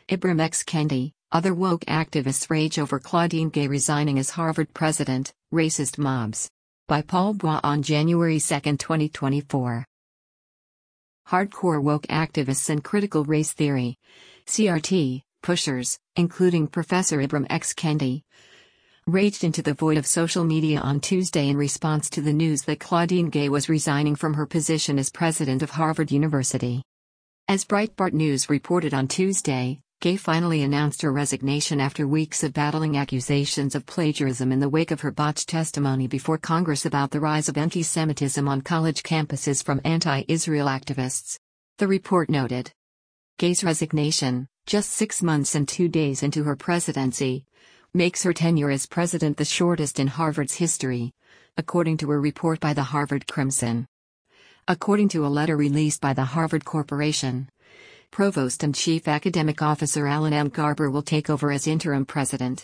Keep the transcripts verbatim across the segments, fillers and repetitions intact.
Ibram X. Kendi, other woke activists rage over Claudine Gay resigning as Harvard president, racist mobs. By Paul Bois on January second, twenty twenty-four. Hardcore woke activists and critical race theory, C R T, pushers, including Professor Ibram X. Kendi, raged into the void of social media on Tuesday in response to the news that Claudine Gay was resigning from her position as president of Harvard University. As Breitbart News reported on Tuesday, Gay finally announced her resignation after weeks of battling accusations of plagiarism in the wake of her botched testimony before Congress about the rise of anti-Semitism on college campuses from anti-Israel activists. The report noted. Gay's resignation, just six months and two days into her presidency, makes her tenure as president the shortest in Harvard's history, according to a report by the Harvard Crimson. According to a letter released by the Harvard Corporation, Provost and Chief Academic Officer Alan M. Garber will take over as interim president.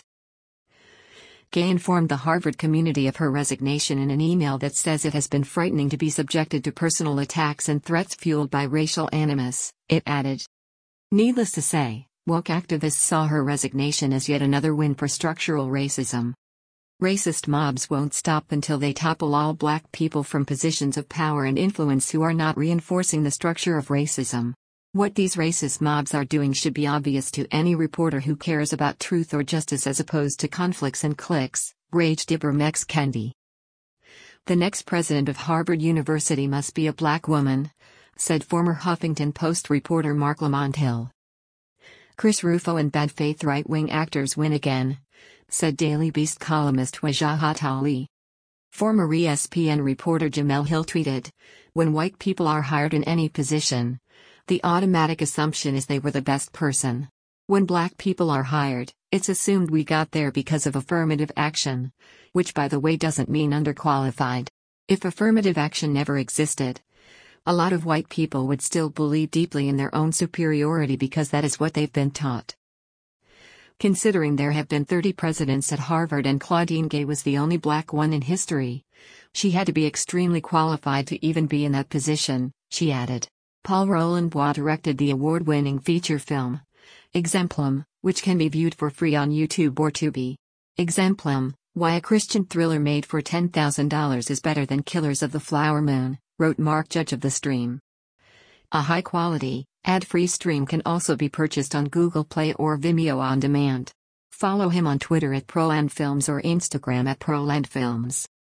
Gay informed the Harvard community of her resignation in an email that says it has been frightening to be subjected to personal attacks and threats fueled by racial animus, it added. Needless to say, woke activists saw her resignation as yet another win for structural racism. Racist mobs won't stop until they topple all black people from positions of power and influence who are not reinforcing the structure of racism. What these racist mobs are doing should be obvious to any reporter who cares about truth or justice as opposed to conflicts and cliques, raged Ibram X. Kendi. The next president of Harvard University must be a black woman, said former Huffington Post reporter Marc Lamont Hill. Chris Rufo and bad faith right-wing actors win again, said Daily Beast columnist Wajahat Ali. Former E S P N reporter Jamel Hill tweeted, "When white people are hired in any position, the automatic assumption is they were the best person. When black people are hired, it's assumed we got there because of affirmative action, which by the way doesn't mean underqualified. If affirmative action never existed, a lot of white people would still believe deeply in their own superiority because that is what they've been taught." Considering there have been thirty presidents at Harvard and Claudine Gay was the only black one in history, she had to be extremely qualified to even be in that position, she added. Paul Roland Bois directed the award-winning feature film, Exemplum, which can be viewed for free on YouTube or Tubi. Exemplum, why a Christian thriller made for ten thousand dollars is better than Killers of the Flower Moon, wrote Mark Judge of The Stream. A high-quality, ad-free stream can also be purchased on Google Play or Vimeo on demand. Follow him on Twitter at ProlandFilms or Instagram at ProlandFilms.